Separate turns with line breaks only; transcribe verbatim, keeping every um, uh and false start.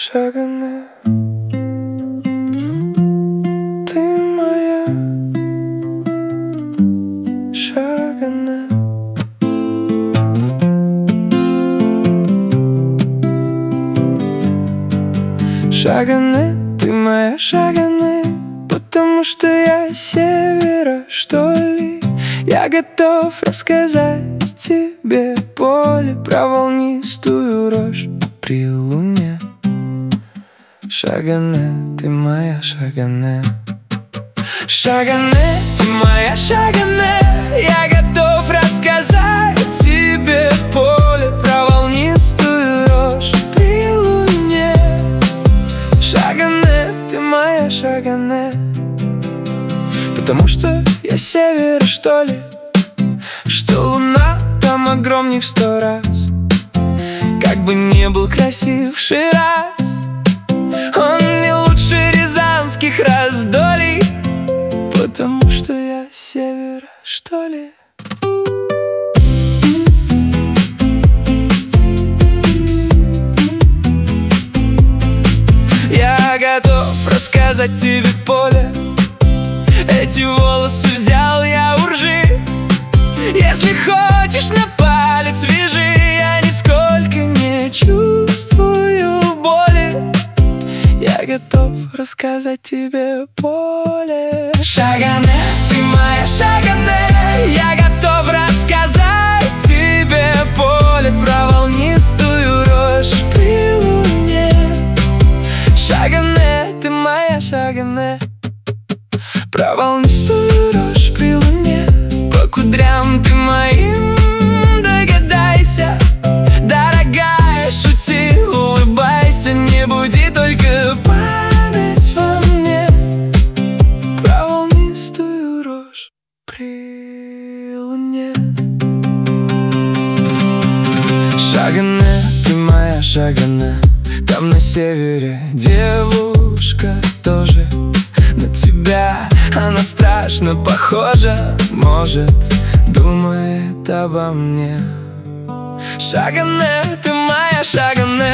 Шагане, ты моя Шагане. Шагане, ты моя Шагане, потому что я с севера, что ли. Я готов рассказать тебе поле про волнистую рожь при луне. Шагане, ты моя Шагане. Шагане, ты моя Шагане, я готов рассказать тебе поле про волнистую рожь при луне. Шагане, ты моя Шагане, потому что я с севера, что ли, что луна там огромней в сто раз. Как бы не был красив Шираз, он не лучше рязанских раздолий, потому что я с севера, что ли. Я готов рассказать тебе поле, эти волосы взял я у ржи. Если хочешь, на палец вяжи, я нисколько не чувствую боли. Я готов рассказать тебе поле. Шагане, ты моя Шагане, я готов рассказать тебе поле про волнистую рожь при луне. Шагане, ты моя Шагане, про волнистую рожь при луне. По кудрям ты моим догадайся, дорогая, шути, улыбайся, не буди только память во мне. Про волнистую рожь при луне. Шагане, ты моя Шагане, там на севере девушка тоже на тебя, она страшно похожа, может, думает обо мне. Шагане, ты моя Шагане.